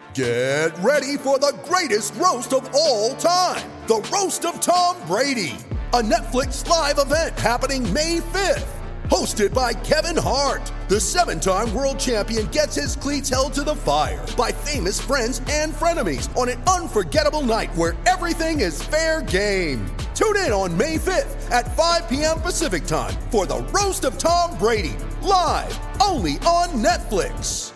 Get ready for the greatest roast of all time, the Roast of Tom Brady, a Netflix live event happening May 5th. Hosted by Kevin Hart, the 7-time world champion gets his cleats held to the fire by famous friends and frenemies on an unforgettable night where everything is fair game. Tune in on May 5th at 5 p.m. Pacific time for the Roast of Tom Brady, live only on Netflix.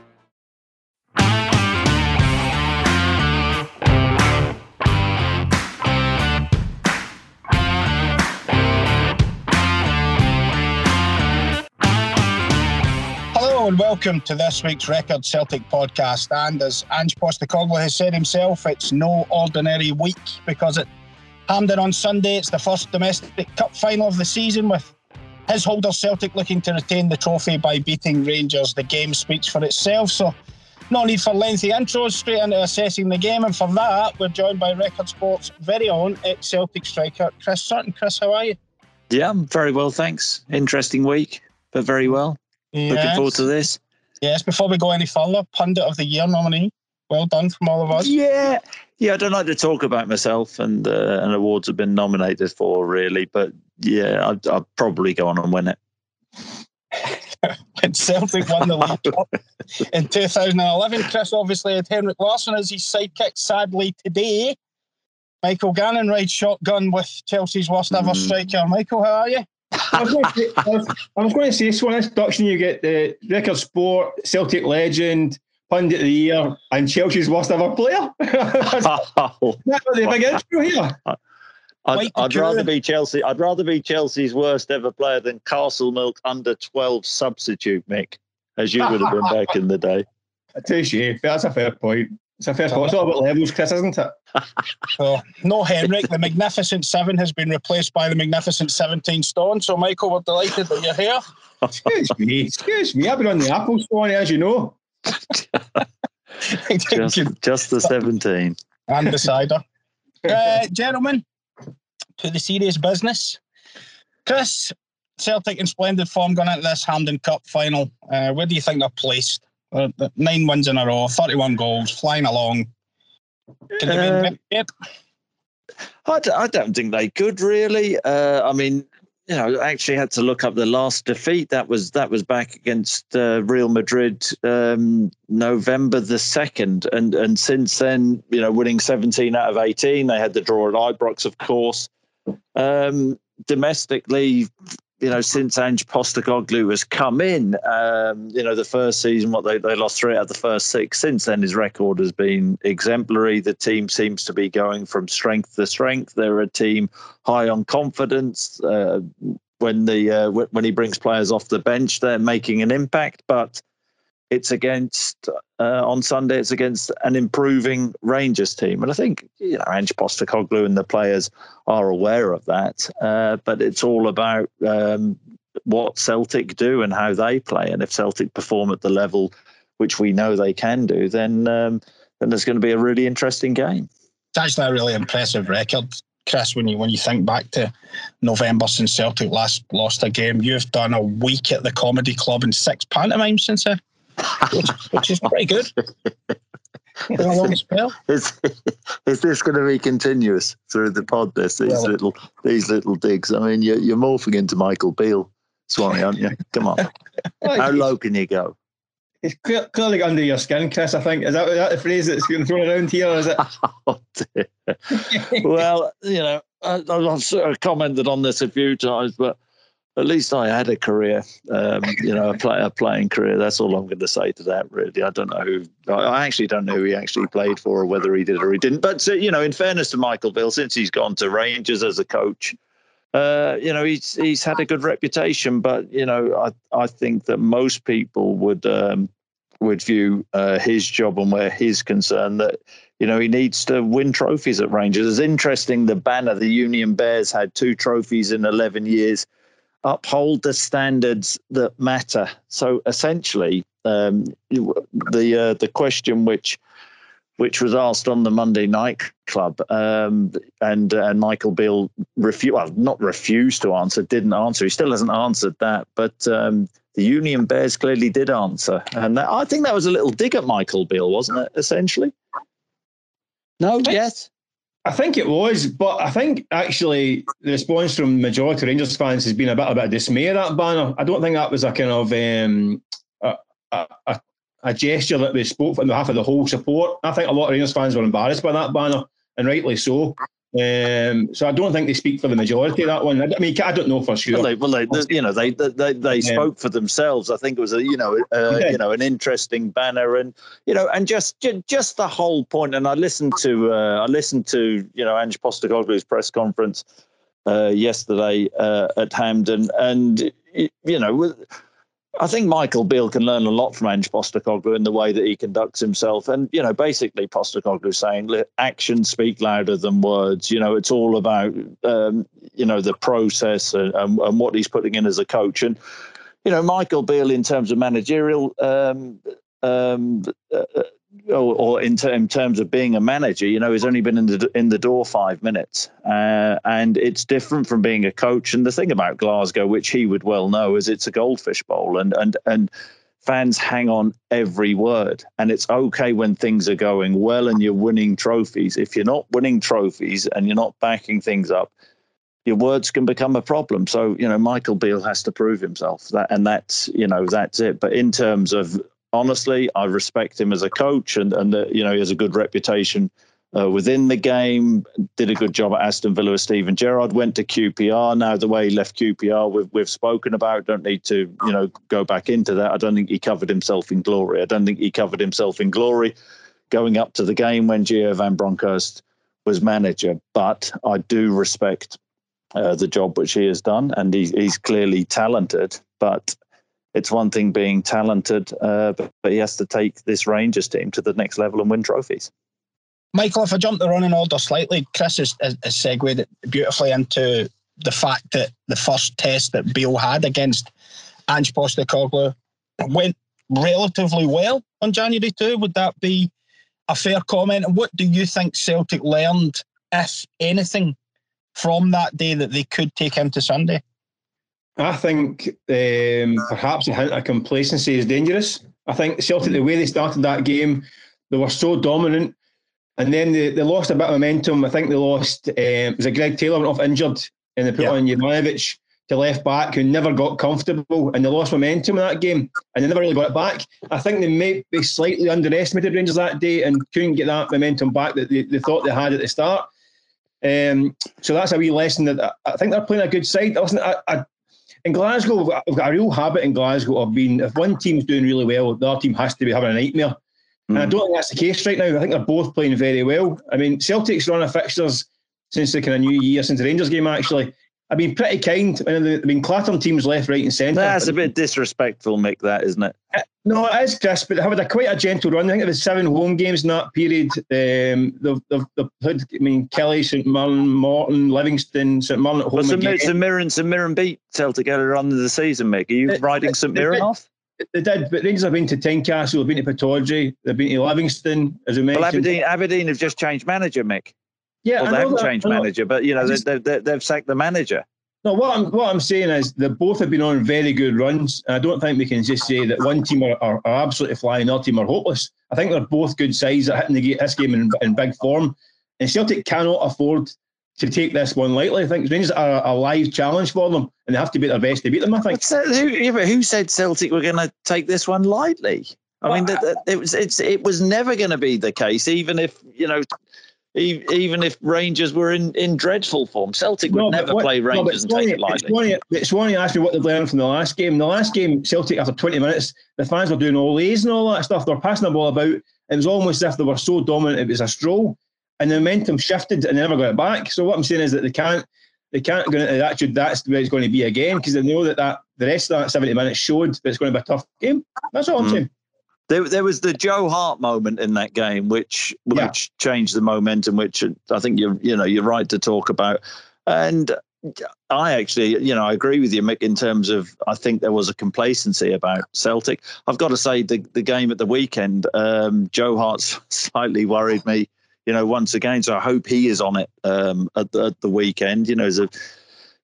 Hello and welcome to this week's Record Celtic podcast. And as Ange Postecoglou has said himself, it's no ordinary week because at Hampden on Sunday, it's the first domestic cup final of the season, with his holder Celtic looking to retain the trophy by beating Rangers. The game speaks for itself, so no need for lengthy intros, straight into assessing the game. And for that, we're joined by Record Sport's very own ex-Celtic striker, Chris Sutton. Chris, how are you? Yeah, I'm very well, thanks. Interesting week, but very well. Yes. Looking forward to this. Yes, before we go any further, Pundit of the Year nominee. Well done from all of us. Yeah, I don't like to talk about myself and awards have been nominated for, really. But yeah, I'll probably go on and win it. When Celtic won the League Cup in 2011, Chris obviously had Henrik Larsson as his sidekick. Sadly, today, Michael Gannon rides shotgun with Chelsea's worst ever striker. Michael, how are you? I was going to say, so in this induction you get the Record Sport, Celtic Legend, Pundit of the Year, and Chelsea's worst ever player. That's the big intro here. I'd rather be Chelsea. I'd rather be Chelsea's worst ever player than Castlemilk under 12 substitute Mick, as you would have been back in the day. I tell you, that's a fair point. It's a fair point. It's all about levels, Chris, isn't it? So, no Henrik. The Magnificent 7 has been replaced by the Magnificent 17 Stone. So, Michael, we're delighted that you're here. Excuse me. I've been on the Apple Stone, as you know. just the 17. And the cider. Gentlemen, to the serious business. Chris, Celtic in splendid form going into this Hampden Cup final. Where do you think they're placed? 9 wins in a row, 31 goals, flying along. Can they be in I don't think they could, really. I mean, I actually had to look up the last defeat. That was back against Real Madrid, November the 2nd. And since then, winning 17 out of 18. They had the draw at Ibrox, of course. Domestically, since Ange Postecoglou has come in, the first season, they lost 3 out of the first 6. Since then, his record has been exemplary. The team seems to be going from strength to strength. They're a team high on confidence. When he brings players off the bench, they're making an impact. But it's against on Sunday. It's against an improving Rangers team, and I think Ange Postecoglou and the players are aware of that. But it's all about what Celtic do and how they play. And if Celtic perform at the level which we know they can do, then there's going to be a really interesting game. It's actually a really impressive record, Chris. When you think back to November since Celtic last lost a game, you've done a week at the Comedy Club and 6 pantomimes since then. Which is pretty good. A long spell. Is this going to be continuous through the pod? These little digs. I mean, you're morphing into Michael Beale, Swanee, aren't you? Come on, how low can you go? It's clearly under your skin, Chris. I think is that the phrase that's going thrown around here? Is it? Oh, dear. Well, I've sort of commented on this a few times, but at least I had a career, a playing career. That's all I'm going to say to that, really. I don't know I actually don't know who he actually played for or whether he did or he didn't. But, in fairness to Michael Beale, since he's gone to Rangers as a coach, he's had a good reputation. But, I think that most people would view his job and where he's concerned that, he needs to win trophies at Rangers. It's interesting, the banner, the Union Bears had 2 trophies in 11 years. Uphold the standards that matter. So essentially, the question which was asked on the Monday Night Club, and Michael Beale didn't answer. He still hasn't answered that. But the Union Bears clearly did answer. And I think that was a little dig at Michael Beale, wasn't it, essentially? No, yes? I think it was, but I think actually the response from the majority of Rangers fans has been a bit of dismay at that banner. I don't think that was a kind of a gesture that we spoke on behalf of the whole support. I think a lot of Rangers fans were embarrassed by that banner, and rightly so. So I don't think they speak for the majority of that one. I mean, I don't know for sure. They spoke for themselves. I think it was an interesting banner, and and just the whole point. And I listened to Ange Postecoglou's press conference yesterday at Hampden, and I think Michael Beale can learn a lot from Ange Postecoglou in the way that he conducts himself. And, basically Postecoglou saying actions speak louder than words. It's all about, the process and what he's putting in as a coach. And, Michael Beale, in terms of managerial or in terms of being a manager, he's only been in the door 5 minutes, and it's different from being a coach. And the thing about Glasgow, which he would well know, is it's a goldfish bowl, and fans hang on every word. And it's okay when things are going well and you're winning trophies. If you're not winning trophies and you're not backing things up, your words can become a problem. So Michael Beale has to prove himself. That's it. But in terms of, honestly, I respect him as a coach, and he has a good reputation within the game. Did a good job at Aston Villa with Steven Gerrard. Went to QPR. Now the way he left QPR, we've spoken about. Don't need to go back into that. I don't think he covered himself in glory. Going up to the game when Gio van Bronckhorst was manager. But I do respect the job which he has done, and he's clearly talented. But it's one thing being talented, but he has to take this Rangers team to the next level and win trophies. Michael, if I jump the running order slightly, Chris has segued it beautifully into the fact that the first test that Beale had against Ange Postecoglou went relatively well on January 2. Would that be a fair comment? And what do you think Celtic learned, if anything, from that day that they could take into Sunday? I think perhaps a hint of complacency is dangerous. I think Celtic, the way they started that game, they were so dominant, and then they lost a bit of momentum. I think they lost, was it Greg Taylor went off injured, and they put on Juranovic to left back, who never got comfortable, and they lost momentum in that game, and they never really got it back. I think they maybe slightly underestimated Rangers that day and couldn't get that momentum back that they thought they had at the start. So that's a wee lesson that I think they're playing a good side. In Glasgow, we've got a real habit in Glasgow of being, if one team's doing really well, the other team has to be having a nightmare. And I don't think that's the case right now. I think they're both playing very well. I mean, Celtic's run of fixtures since the kind of new year, since the Rangers game actually, I've been pretty kind. I mean, they've been clattering teams left, right and centre. That's a bit disrespectful, Mick, that, isn't it? No, it is, Chris, but they have had quite a gentle run. I think it was 7 home games in that period. They've had, Kelly, St Mirren, Morton, Livingston, St Mirren at home again. St Mirren beat Celtic earlier on in the season, Mick. Are you riding St Mirren off? They did, but Rangers have been to Tynecastle, they've been to Pittodrie, they've been to Livingston, as we mentioned. Well, Aberdeen have just changed manager, Mick. Yeah, well, they haven't changed manager, but they've sacked the manager. No, what I'm saying is they both have been on very good runs. I don't think we can just say that one team are absolutely flying, the other team are hopeless. I think they're both good sides that hitting this game in big form. And Celtic cannot afford to take this one lightly. I think Rangers are a live challenge for them, and they have to be their best to beat them, I think. Who said Celtic were going to take this one lightly? I mean, it was never going to be the case, even if, even if Rangers were in dreadful form. Celtic would never play Rangers and take it lightly. It's one you asked me what they've learned from the last game. The last game, Celtic, after 20 minutes, the fans were doing all these and all that stuff. They were passing the ball about. It was almost as if they were so dominant, it was a stroll. And the momentum shifted and they never got it back. So what I'm saying is that they can't go into that attitude. That's the way it's going to be again, because they know that the rest of that 70 minutes showed that it's going to be a tough game. That's all I'm saying. There was the Joe Hart moment in that game, which changed the momentum, which I think you're right to talk about. And I actually, I agree with you, Mick, in terms of I think there was a complacency about Celtic. I've got to say the game at the weekend, Joe Hart slightly worried me, once again. So I hope he is on it at the weekend.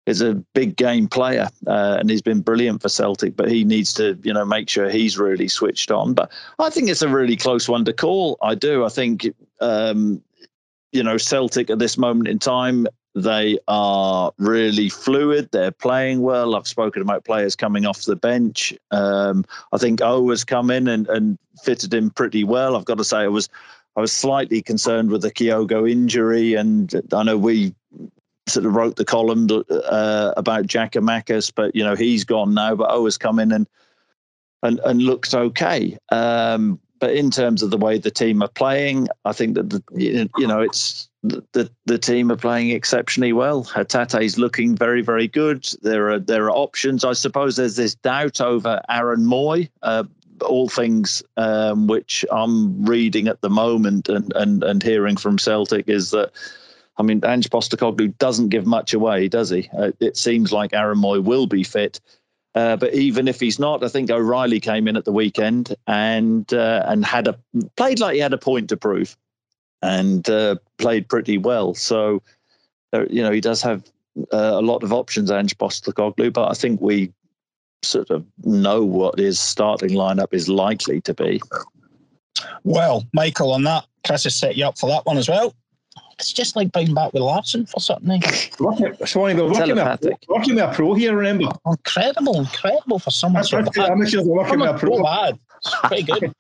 is a big game player, and he's been brilliant for Celtic, but he needs to, make sure he's really switched on. But I think it's a really close one to call. I do. I think, Celtic at this moment in time, they are really fluid. They're playing well. I've spoken about players coming off the bench. I think O has come in and fitted in pretty well. I've got to say, I was slightly concerned with the Kyogo injury, and I know we sort of wrote the column about Giakoumakis, but he's gone now. But O has come in and looks okay. But in terms of the way the team are playing, I think that it's the team are playing exceptionally well. Hatate's looking very, very good. There are options. I suppose there's this doubt over Aaron Mooy. All things which I'm reading at the moment and hearing from Celtic is that, Ange Postecoglou doesn't give much away, does he? It seems like Aaron Mooy will be fit. But even if he's not, I think O'Reilly came in at the weekend and played like he had a point to prove, and played pretty well. So, he does have a lot of options, Ange Postecoglou, but I think we sort of know what his starting lineup is likely to be. Well, Michael, on that, Chris has set you up for that one as well. It's just like being back with Larson for something. Working with a pro here, remember? Incredible for someone. I'm sure they're working with a pro. Bad. It's pretty good.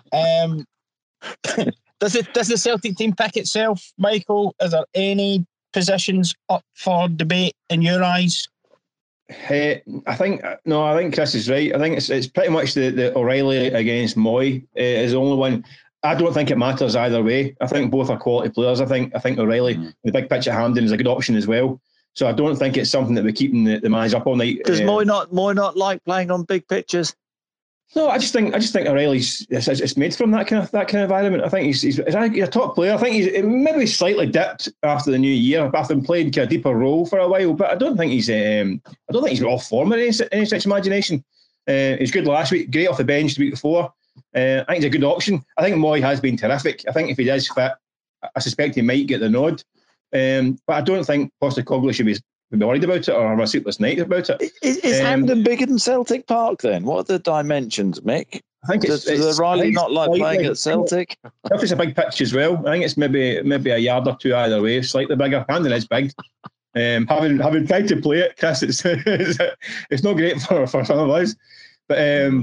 Does the Celtic team pick itself, Michael? Is there any positions up for debate in your eyes? I think Chris is right. I think it's pretty much the O'Reilly against Mooy is the only one. I don't think it matters either way. I think both are quality players. I think O'Reilly, the big pitch at Hampden, is a good option as well. So I don't think it's something that we're keeping the managers up all night. Does Mooy not like playing on big pitches? No, I just think O'Reilly's it's made from that kind of environment. I think he's a top player. I think he's maybe slightly dipped after the new year, after playing a deeper role for a while. But I don't think he's off form in any such imagination. He's good last week, great off the bench the week before. I think he's a good option. I think Mooy has been terrific. I think if he does fit, I suspect he might get the nod. But I don't think Postecoglou should be worried about it or have a sleepless night about it. Is Hampden bigger than Celtic Park then? What are the dimensions, Mick? I think does O'Reilly not like playing at Celtic? I think it's a big pitch as well. I think it's maybe a yard or two either way, slightly bigger. Hampden is big. Having tried to play it, Chris, it's not great for some of us. But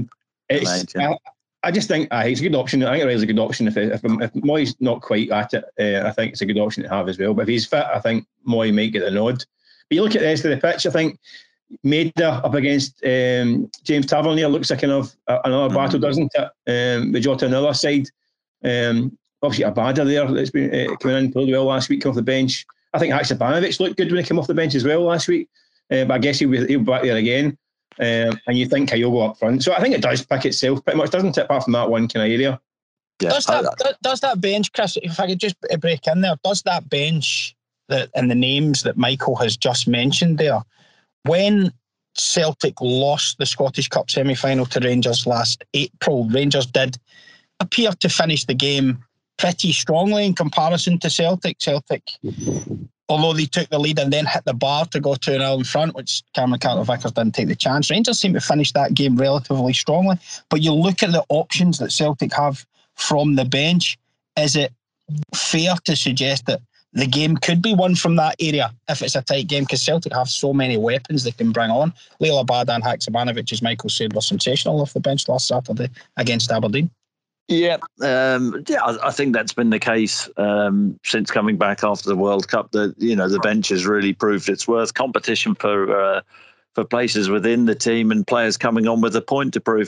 I just think it's a good option. I think O'Reilly's a good option. If Mooy's not quite at it, I think it's a good option to have as well. But if he's fit, I think Mooy might get the nod. But you look at the rest of the pitch, I think Maida up against James Tavernier looks like another battle, doesn't it? With Jota on the other side. Obviously, Abada there that's been coming in played well last week off the bench. I think Haksabanovic looked good when he came off the bench as well last week. But I guess he'll be back there again. And you think Kyogo up front. So I think it does pick itself pretty much, doesn't it, apart from that one kind of area. Yeah. Does that bench, Chris, if I could just break in there, does that bench and the names that Michael has just mentioned there, when Celtic lost the Scottish Cup semi-final to Rangers last April, Rangers did appear to finish the game pretty strongly in comparison to Celtic. Celtic, although they took the lead and then hit the bar to go 2-0 in front, which Cameron Carter-Vickers didn't take the chance. Rangers seem to finish that game relatively strongly. But you look at the options that Celtic have from the bench, is it fair to suggest that the game could be won from that area if it's a tight game? Because Celtic have so many weapons they can bring on. Liel Abada and Haksabanovic, as Michael said, were sensational off the bench last Saturday against Aberdeen. Yeah, I think that's been the case since coming back after the World Cup. The bench has really proved its worth. Competition for places within the team and players coming on with a point to prove.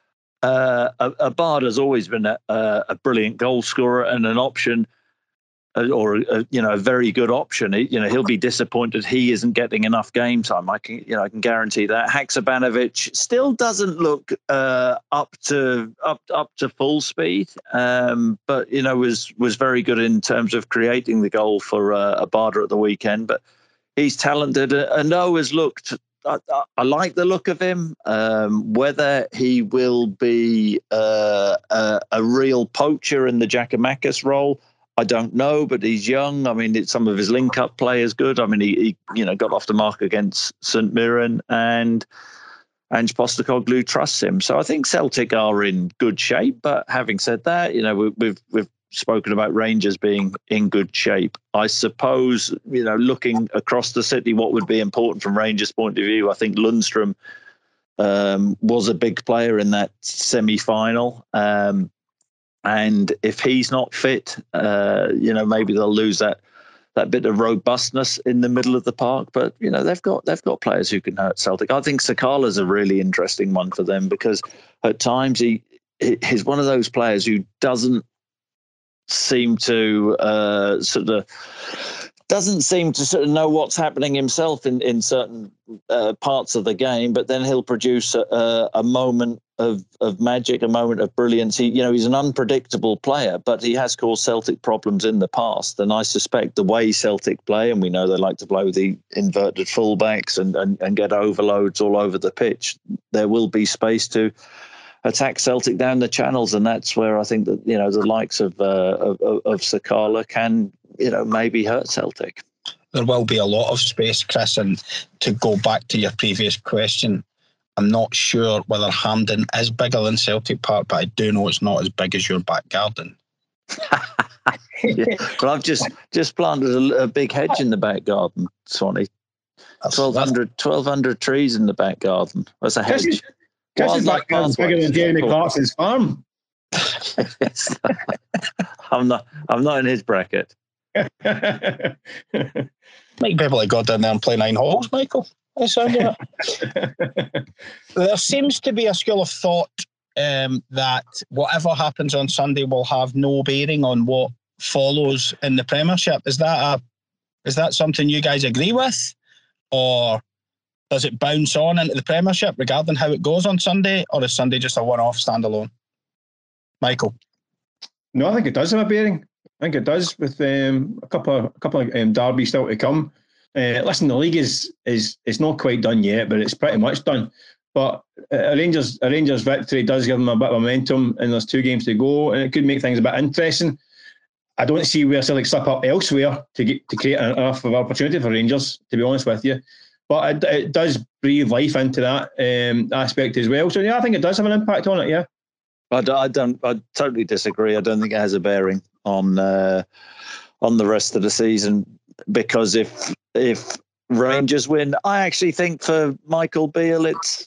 Abada's always been a brilliant goal scorer and an option, or a very good option. He'll be disappointed he isn't getting enough game time. I can guarantee that. Haksabanovic still doesn't look up to full speed, but was very good in terms of creating the goal for Abada at the weekend. But he's talented, and Noah's looked. I like the look of him. Whether he will be a real poacher in the Giakoumakis role, I don't know, but he's young. I mean, some of his link-up play is good. I mean, he got off the mark against St Mirren, and Ange Postecoglou trusts him. So I think Celtic are in good shape. But having said that, we've spoken about Rangers being in good shape. I suppose, looking across the city, what would be important from Rangers' point of view, I think Lundstram was a big player in that semi-final. And if he's not fit, maybe they'll lose that bit of robustness in the middle of the park. But they've got players who can hurt Celtic. I think Sakala's a really interesting one for them, because at times he's one of those players who doesn't seem to know what's happening himself in certain parts of the game, but then he'll produce a moment of magic, a moment of brilliance. He's an unpredictable player, but he has caused Celtic problems in the past. And I suspect the way Celtic play, and we know they like to play with the inverted fullbacks and get overloads all over the pitch, there will be space to attack Celtic down the channels, and that's where I think that the likes of Sakala can maybe hurt Celtic. There will be a lot of space, Chris, and to go back to your previous question, I'm not sure whether Hampden is bigger than Celtic Park, but I do know it's not as big as your back garden. Yeah. Well, I've just planted a big hedge in the back garden, Swanee. 1,200 trees in the back garden. That's a hedge. Chris' back garden's bigger than Jeremy Clarkson's farm. Yes. I'm not in his bracket. Might be able to go down there and play 9 holes, Michael. There seems to be a school of thought that whatever happens on Sunday will have no bearing on what follows in the Premiership. Is that something you guys agree with, or does it bounce on into the Premiership regarding how it goes on Sunday, or is Sunday just a one-off standalone? Michael? No, I think it does have a bearing. I think it does, with a couple of derbies still to come. Listen, the league is not quite done yet, but it's pretty much done. But a Rangers victory does give them a bit of momentum, and there's 2 games to go, and it could make things a bit interesting. I don't see where Celtic slip up elsewhere to create enough of opportunity for Rangers, to be honest with you. But it does breathe life into that aspect as well. So yeah, I think it does have an impact on it. Yeah. I totally disagree. I don't think it has a bearing on the rest of the season, because if Rangers win, I actually think for Michael Beale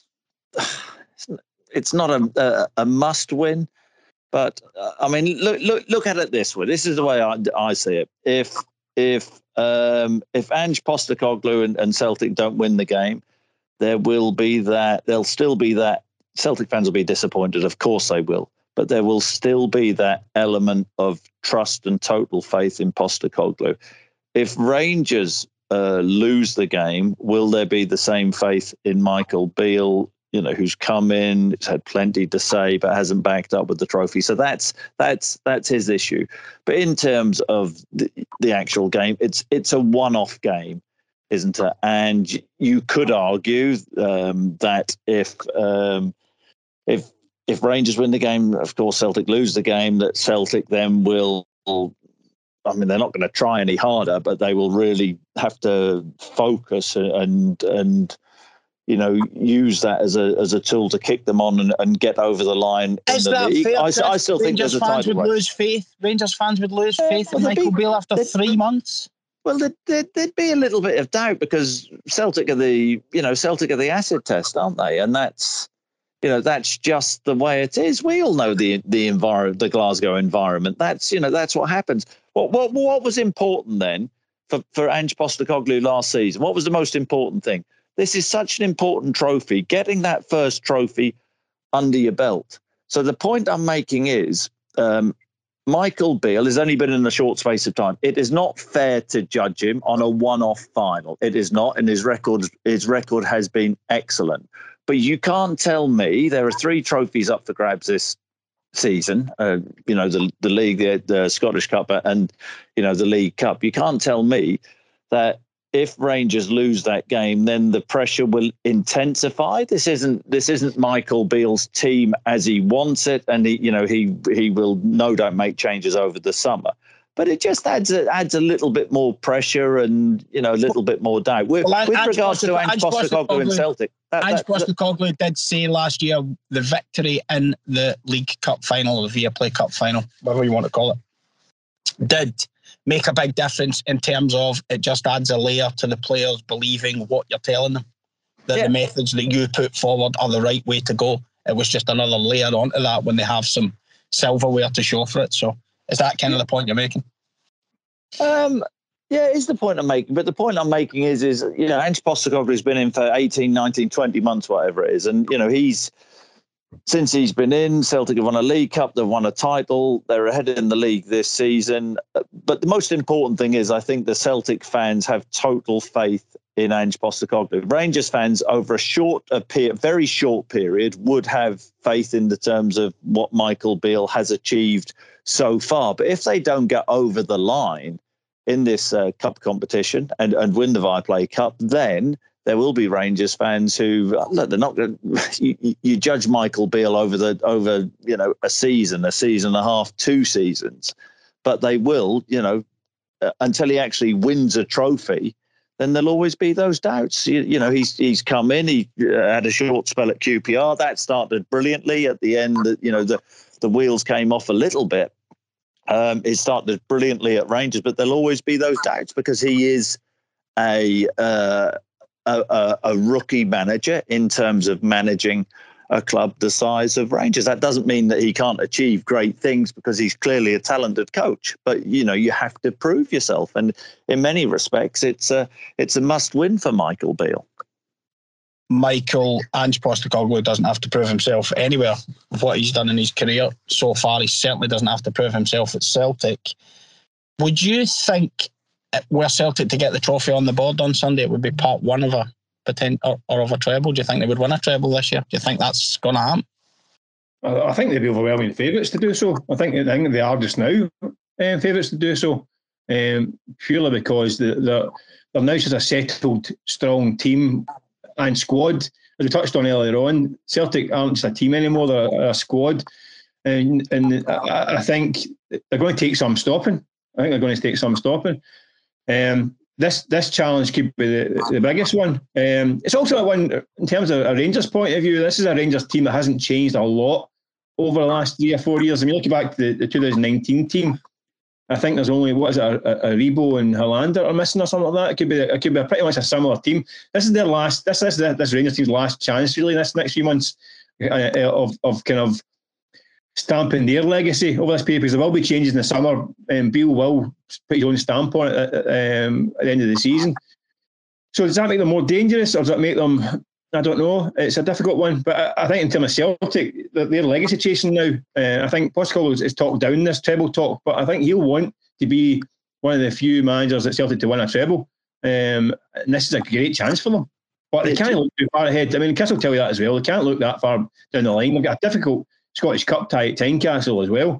it's not a must win, but I mean look at it this way. This is the way I see it. If Ange Postecoglou and Celtic don't win the game, there'll still be that. Celtic fans will be disappointed, of course they will, but there will still be that element of trust and total faith in Postecoglou. If Rangers lose the game, will there be the same faith in Michael Beale, who's come in, has had plenty to say, but hasn't backed up with the trophy? So that's his issue. But in terms of the actual game, it's a one-off game, isn't it? And you could argue that if Rangers win the game, of course Celtic lose the game, that Celtic then will. I mean, they're not going to try any harder, but they will really have to focus and use that as a tool to kick them on and get over the line. Is that fair? I still think there's a title race. Rangers fans would lose faith in Michael Beale after 3 months. Well, there'd be a little bit of doubt, because Celtic are the acid test, aren't they? And that's just the way it is. We all know the environment, the Glasgow environment. That's what happens. What was important then for Ange Postecoglou last season? What was the most important thing? This is such an important trophy, getting that first trophy under your belt. So the point I'm making is Michael Beale has only been in a short space of time. It is not fair to judge him on a one-off final. It is not, and his record has been excellent. But you can't tell me there are 3 trophies up for grabs this season. The league, the Scottish Cup, and the League Cup. You can't tell me that if Rangers lose that game, then the pressure will intensify. This isn't Michael Beale's team as he wants it, and he will no doubt make changes over the summer. but it just adds a little bit more pressure and, you know, a little bit more doubt. With regards to Ange Postecoglou and Celtic, Ange Postecoglou did say last year the victory in the League Cup final, or the Viaplay Cup final, whatever you want to call it, did make a big difference in terms of it just adds a layer to the players believing what you're telling them, that the methods that you put forward are the right way to go. It was just another layer onto that when they have some silverware to show for it. So is that kind of the point you're making? Yeah, it is the point I'm making. But the point I'm making is you know, Ange Postecoglou has been in for 18, 19, 20 months, whatever it is. And, you know, since he's been in, Celtic have won a League Cup, they've won a title, they're ahead in the league this season. But the most important thing is I think the Celtic fans have total faith in Ange Postecoglou. Rangers fans over a very short period would have faith in the terms of what Michael Beale has achieved so far. But if they don't get over the line in this cup competition and win the Viaplay Cup, then there will be Rangers fans who, look, they're not going to, you judge Michael Beale over you know, a season and a half, 2 seasons, but they will, you know, until he actually wins a trophy, then there'll always be those doubts. You know, he's come in, he had a short spell at QPR, that started brilliantly. At the end, you know, the wheels came off a little bit. It started brilliantly at Rangers, but there'll always be those doubts because he is a rookie manager in terms of managing a club the size of Rangers. That doesn't mean that he can't achieve great things because he's clearly a talented coach. But, you know, you have to prove yourself. And in many respects, it's a must-win for Michael Beale. Ange Postecoglou doesn't have to prove himself anywhere with what he's done in his career so far. He certainly doesn't have to prove himself at Celtic. Would you think, were Celtic to get the trophy on the board on Sunday, it would be part one of a potential or of a treble? Do you think they would win a treble this year? Do you think that's going to happen? I think they'd be overwhelming favourites to do so. I think they are just now favourites to do so, purely because they're now just a settled, strong team and squad. As we touched on earlier on, Celtic aren't just a team anymore; they're a squad, and I think they're going to take some stopping. This challenge could be the biggest one. It's also one, in terms of a Rangers point of view, this is a Rangers team that hasn't changed a lot over the last 3 or 4 years. I mean, looking back to the 2019 team, I think there's only, Aribo and Hollander are missing or something like that. It could be pretty much a similar team. This is their last, this Rangers team's last chance, really, this next few months of kind of stamping their legacy over this period, because there will be changes in the summer, and Beale will put his own stamp on it at the end of the season. So does that make them more dangerous, or does that make them, I don't know. It's a difficult one, but I think in terms of Celtic, their legacy chasing now, I think Postecoglou is talked down this treble talk, but I think he'll want to be one of the few managers at Celtic to win a treble, and this is a great chance for them. But they can't look too far ahead. I mean, Chris will tell you that as well. They can't look that far down the line. They've got a difficult Scottish Cup tie at Tynecastle as well.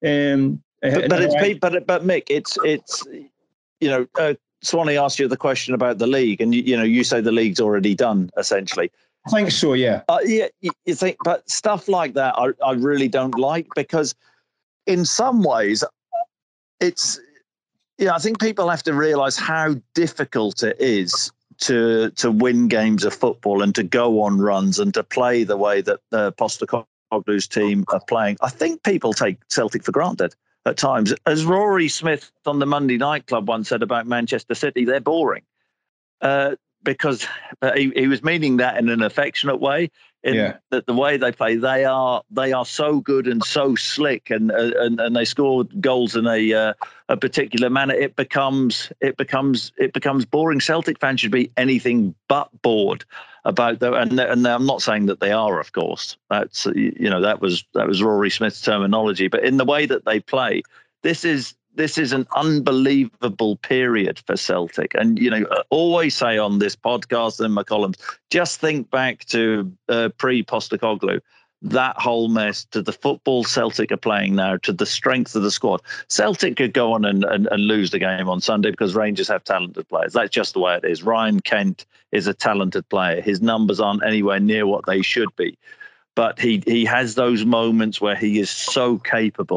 But Mick, it's you know, Swanee asked you the question about the league, and you say the league's already done essentially. I think so, yeah. Yeah, you think, but stuff like that, I really don't like, because in some ways, it's, I think people have to realise how difficult it is to win games of football and to go on runs and to play the way that Postecoglou's team are playing. I think people take Celtic for granted at times. As Rory Smith on the Monday Night Club once said about Manchester City, they're boring. Because he was meaning that in an affectionate way. That the way they play, they are so good and so slick, and they score goals in a particular manner. It becomes boring. Celtic fans should be anything but bored about that. And I'm not saying that they are, of course. That's that was Rory Smith's terminology. But in the way that they play, this is an unbelievable period for Celtic. And, always say on this podcast and my columns, just think back to pre-Postecoglou, that whole mess, to the football Celtic are playing now, to the strength of the squad. Celtic could go on and lose the game on Sunday because Rangers have talented players. That's just the way it is. Ryan Kent is a talented player. His numbers aren't anywhere near what they should be. But he has those moments where he is so capable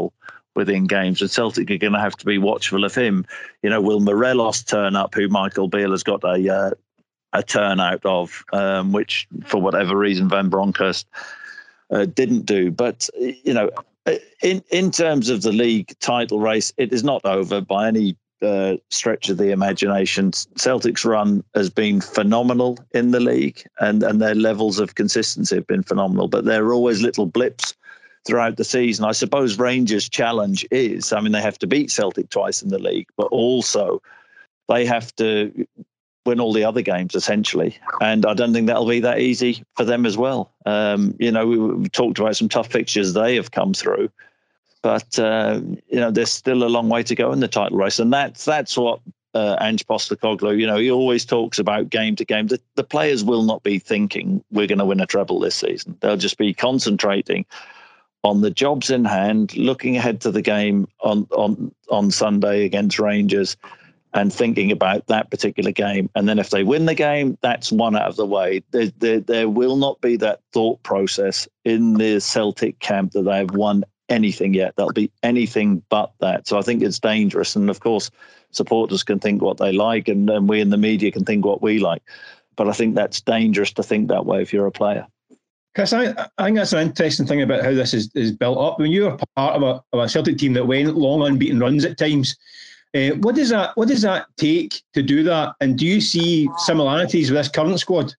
within games, and Celtic are going to have to be watchful of him. You know, will Morelos turn up, who Michael Beale has got a turnout of, which for whatever reason Van Bronckhorst didn't do. But, you know, in terms of the league title race, it is not over by any stretch of the imagination. Celtic's run has been phenomenal in the league, and their levels of consistency have been phenomenal, but there are always little blips throughout the season. I suppose Rangers' challenge is, I mean, they have to beat Celtic twice in the league, but also they have to win all the other games, essentially. And I don't think that'll be that easy for them as well. You know, we talked about some tough fixtures they have come through, but, you know, there's still a long way to go in the title race. And that's what Ange Postecoglou, you know, he always talks about game to game. The players will not be thinking we're going to win a treble this season. They'll just be concentrating on the jobs in hand, looking ahead to the game on Sunday against Rangers, and thinking about that particular game. And then if they win the game, that's one out of the way. There will not be that thought process in the Celtic camp that they have won anything yet. There'll be anything but that. So I think it's dangerous. And of course, supporters can think what they like, and we in the media can think what we like. But I think that's dangerous to think that way if you're a player. Chris, I think that's an interesting thing about how this is built up. When you're part of a Celtic team that went long unbeaten runs at times, what does that take to do that? And do you see similarities with this current squad?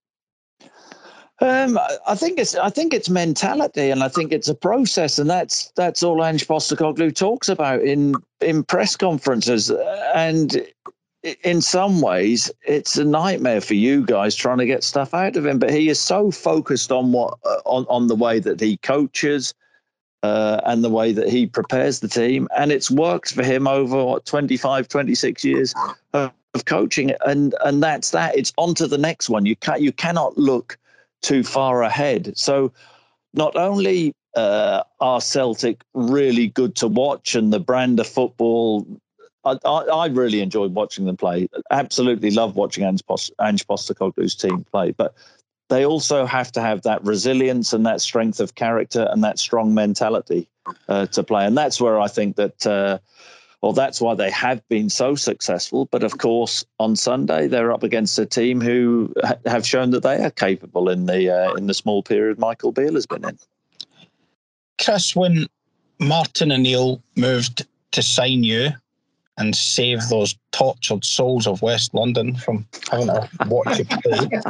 I think it's mentality, and I think it's a process, and that's all Ange Postecoglou talks about in press conferences. And in some ways, it's a nightmare for you guys trying to get stuff out of him. But he is so focused on on the way that he coaches and the way that he prepares the team, and it's worked for him over 25, 26 years of coaching. And that's that. It's on to the next one. You cannot look too far ahead. So not only are Celtic really good to watch, and the brand of football, I really enjoyed watching them play. Absolutely love watching Ange Postecoglou's team play. But they also have to have that resilience and that strength of character and that strong mentality to play. And that's where I think that, that's why they have been so successful. But of course, on Sunday, they're up against a team who have shown that they are capable in the small period Michael Beale has been in. Chris, when Martin O'Neill moved to sign you and save those tortured souls of West London from having to watch you play,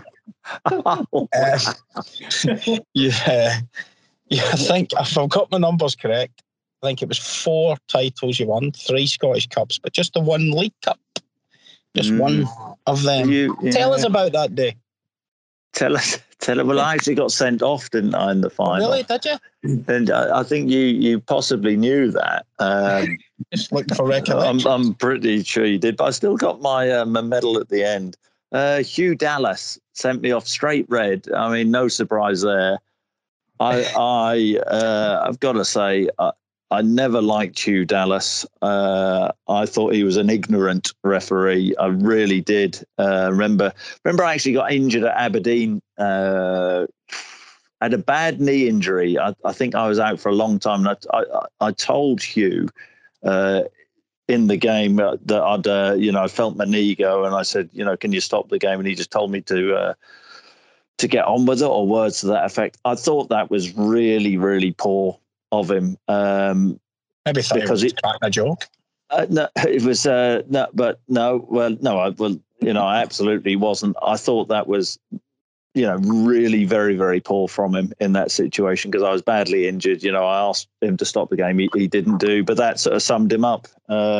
I think, if I've got my numbers correct, I think it was 4 titles you won, 3 Scottish Cups, but just the 1 League Cup. Just one of them. Tell us about that day. Tell us. Well, I actually got sent off, didn't I, in the final? Really? Did you? And I think you possibly knew that. Just looking for recollection. I'm pretty sure you did, but I still got my medal at the end. Hugh Dallas sent me off straight red. I mean, no surprise there. I've got to say, I never liked Hugh Dallas. I thought he was an ignorant referee. I really did. Remember I actually got injured at Aberdeen. Had a bad knee injury. I think I was out for a long time. And I told Hugh in the game that I felt my knee go, and I said, can you stop the game? And he just told me to get on with it, or words to that effect. I thought that was really, really poor of him. Maybe thought because it was cracking a joke. No, it was no, but no. Well, no, I absolutely wasn't. I thought that was, really very, very poor from him in that situation, because I was badly injured. I asked him to stop the game. He didn't do, but that sort of summed him up.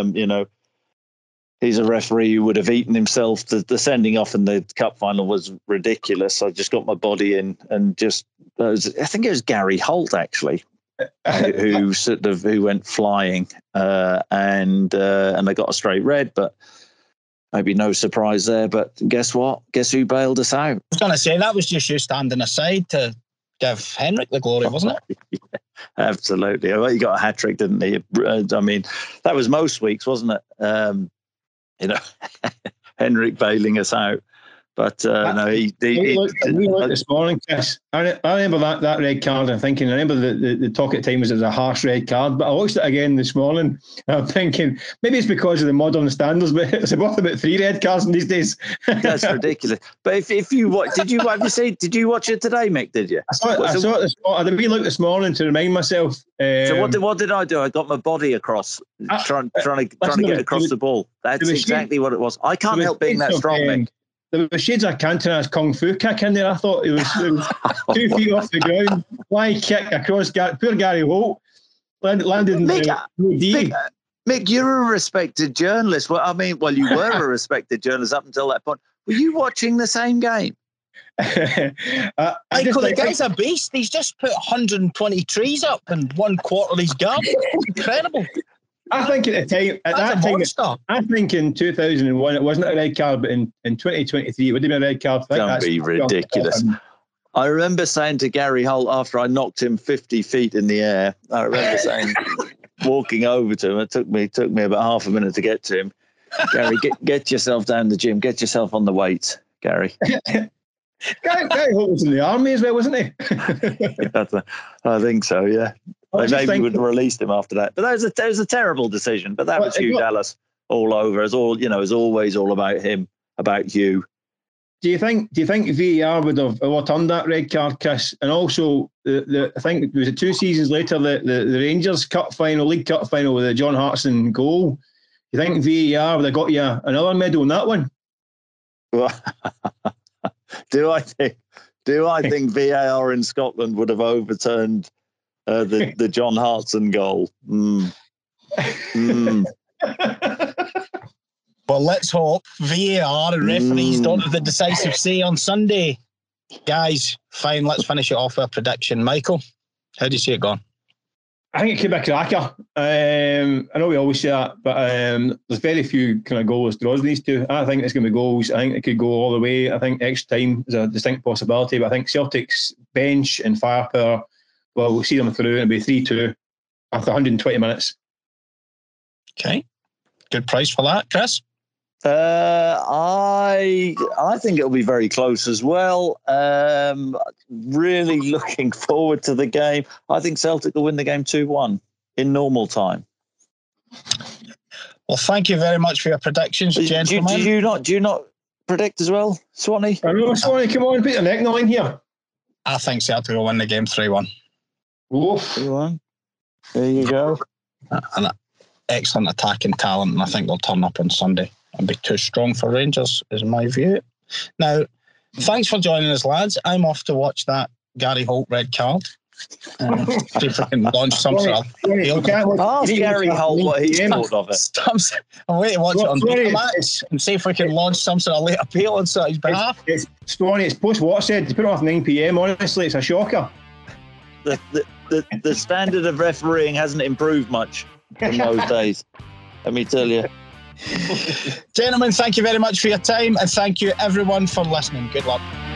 He's a referee who would have eaten himself. The sending off in the cup final was ridiculous. I just got my body in and I think it was Gary Holt actually, who went flying, and they got a straight red, but maybe no surprise there. But guess what? Guess who bailed us out? I was going to say, that was just you standing aside to give Henrik the glory, wasn't it? Yeah, absolutely. Well, he got a hat-trick, didn't he? I mean, that was most weeks, wasn't it? Henrik bailing us out. But no, he looked this morning, Chris. I remember that red card. I remember the talk at times it was a harsh red card. But I watched it again this morning. And I'm thinking maybe it's because of the modern standards, but it's about 3 red cards these days. That's ridiculous. But if you watch, did you watch it today, Mick? Did you? I saw it. I had a wee look this morning to remind myself. So what did I do? I got my body across, trying to get across the ball. That's exactly what it was. I can't help being that strong, Mick. There was shades of Cantona's kung fu kick in there. I thought it was 2 feet off the ground, fly kick across. Poor Gary Holt landed in the D. Mick, you're a respected journalist. Well, you were a respected journalist up until that point. Were you watching the same game? The guy's a beast. He's just put 120 trees up in 1/4 of his garden. Incredible. I think at that time, I think in 2001 it wasn't a red card, but in 2023 it would have been a red card. Don't be ridiculous. I remember saying to Gary Holt after I knocked him 50 feet in the air, I remember saying, walking over to him, it took me about half a minute to get to him. Gary, get yourself down the gym, get yourself on the weights, Gary. Gary Holt was in the army as well, wasn't he? I think so, yeah. They maybe would have released him after that. But that was a terrible decision. But that was Hugh Dallas all over. It's always all about him, about you. Do you think VAR would have overturned that red card, Chris? And also, I think it was 2 seasons later, the Rangers League Cup final with the John Hartson goal. Do you think VAR would have got you another medal in that one? Well, do I think VAR in Scotland would have overturned the John Hartson goal? Well, let's hope VAR and referees don't have the decisive say on Sunday. Guys, fine, let's finish it off with a prediction. Michael, how do you see it going? I think it could be a cracker. I know we always say that, but there's very few kind of goalless draws in these two. I think it's going to be goals. I think it could go all the way. I think extra time is a distinct possibility, but I think Celtic's bench and firepower, well, we'll see them through and it'll be 3-2 after 120 minutes. Okay. Good price for that, Chris? I think it'll be very close as well. Really looking forward to the game. I think Celtic will win the game 2-1 in normal time. Well, thank you very much for your predictions, gentlemen. Do you not predict as well, Swanee? I know, Swanee, come on, put your neck in the line here. I think Celtic will win the game 3-1. 3-1. There you go. An excellent attacking talent, and I think they'll turn up on Sunday and be too strong for Rangers, is my view. Now, thanks for joining us, lads. I'm off to watch that Gary Holt red card. See if I can launch some sort of... Ask Gary Holt what he thought of it. I'm waiting to watch it on Betamax and see if we can launch some sort of late appeal on his behalf. It's post-Watershed. To put it off 9 p.m, honestly, it's a shocker. The standard of refereeing hasn't improved much in those days, let me tell you. Gentlemen, thank you very much for your time, and thank you everyone for listening. Good luck.